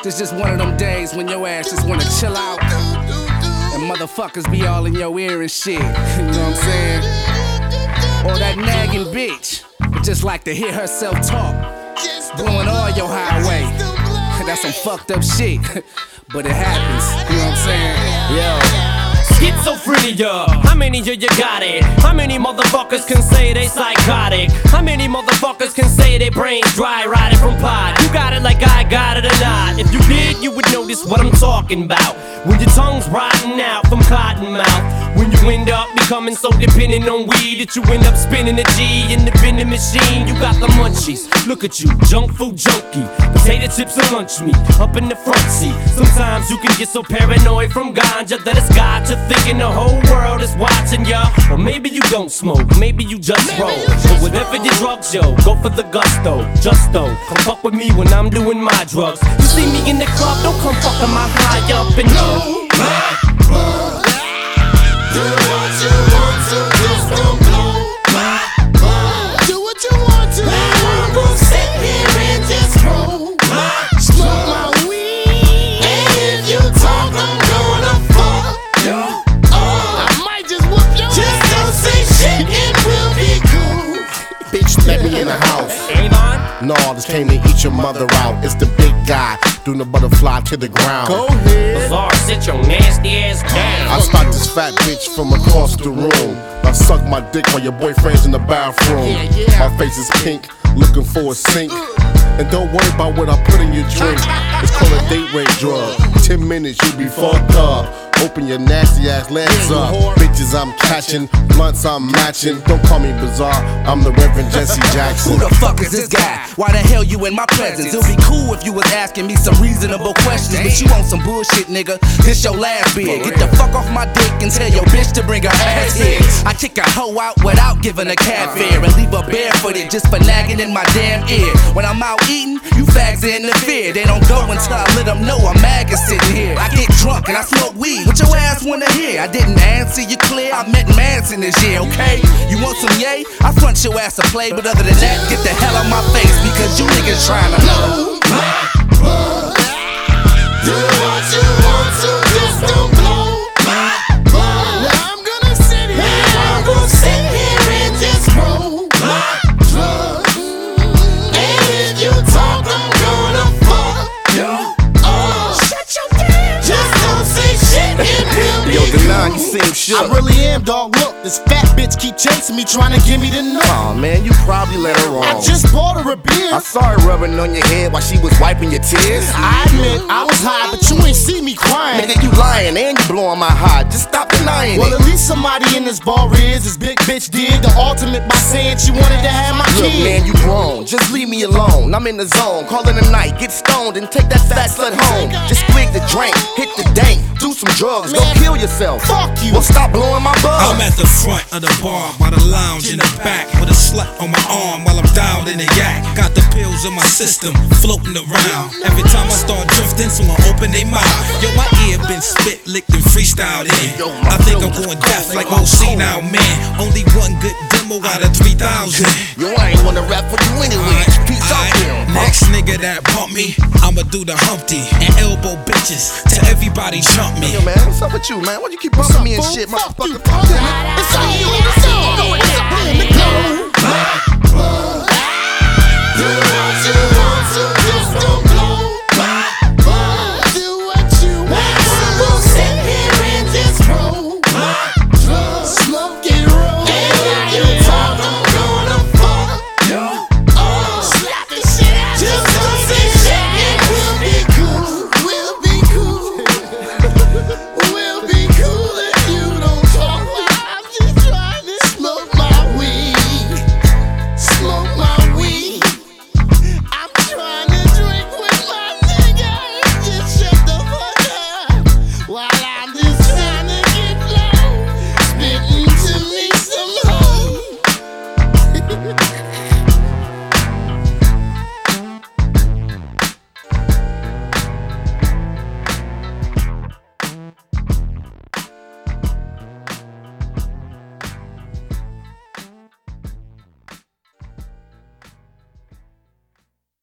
It's just one of them days when your ass just wanna chill out and motherfuckers be all in your ear and shit. You know what I'm saying? Or that nagging bitch who just like to hear herself talk, blowing all your highway. That's some fucked up shit, but it happens. You know what I'm saying? Yo. Schizophrenia, how many of you got it? How many motherfuckers can say they psychotic? How many motherfuckers can say their brains dry riding from pot? You got it like I got it or not. If you did, you would notice what I'm talking about. When your tongue's rotting out from cotton mouth, when you end up becoming so dependent on weed that you end up spinning a G in the vending machine. You got the munchies, look at you, junk food junkie. Potato chips and lunch meat, up in the front seat. Sometimes you can get so paranoid from ganja that it's got you thinking the whole world is watching ya. Or maybe you don't smoke, maybe you just roll. But whatever your drugs, yo, go for the gusto. Just don't come fuck with me when I'm doing my drugs. You see me in the club, don't come fucking my high up and no. Do what you want to, just don't blow my mind. Do what you want to. I'm gonna sit here and just smoke my weed. And if you talk, I'm gonna fuck you. I might just whoop your ass. Just don't say shit and we'll be cool. Bitch, let me in the house. Avon? No, this came to eat your mother out. It's the big guy doing the butterfly to the ground. Go ahead. Bizarre, sit your nasty ass down. I spot this fat bitch from across the room. I suck my dick while your boyfriend's in the bathroom. My face is pink, looking for a sink. And don't worry about what I put in your drink. It's called a date rape drug. 10 minutes, you be fucked up. Open your nasty ass legs up. Bitches I'm catching, blunts I'm matching. Don't call me bizarre, I'm the Reverend Jesse Jackson. Who the fuck is this guy? Why the hell you in my presence? It'll be cool if you was asking me some reasonable questions, but you want some bullshit, nigga. This your last bid. Get the fuck off my dick and tell your bitch to bring her ass here. I kick a hoe out without giving a cat fare and leave her barefooted just for nagging in my damn ear. When I'm out eating, you fags interfere. They don't go until I let them know I'm maggot sitting here. I get drunk and I smoke weed. What your ass wanna hear? I didn't answer you clear. I met Manson this year, okay? You want some yay? I front your ass to play, but other than that, get the hell out my face because you niggas trying to know. Do what you want to, just don't blow my mind. Now I'm gonna sit here and just smoke my drugs. And if you talk, I'm gonna fuck you up. Shut your damn. Just don't say shit and we'll be Yo, cool. Denon, you seem shook. I really am, dog. Look, this fat bitch keep chasing me, trying to give me the nut. Aw, man, you probably let her I wrong. just bought her a beer. I saw her rubbing on your head while she was wiping your tears. I admit I was high, but you ain't see me crying. Nigga, you lying and you blowing my heart. Just stop denying Well, it. at least somebody in this bar is. This big bitch did the ultimate by saying she wanted to have my Look, kid. man, you grown. Just leave me alone. I'm in the zone. Call it a night. Get stoned and take that fat slut home. Just split the drink, hit the dank, do some drugs. Don't Man, kill yourself. fuck you. Well, stop blowing my buzz. I'm at the front of the bar by the lounge in the back with a slut on my arm while I'm down in the yak. Got the pills in my system floating around. Every time I start drifting, someone open their mouth. Yo, my ear been spit, licked, and freestyled in. I think I'm going deaf like OC now, man. Only one good demo out of 3,000. Yo, I ain't wanna rap for you anyway. Peace out there. Next nigga that bump me, I'ma do the Humpty and elbow bitches till everybody jump me. Yo, man, what's up with you, man? Why you keep bumping me and shit, motherfucker? It's on you, it's on you. Blow my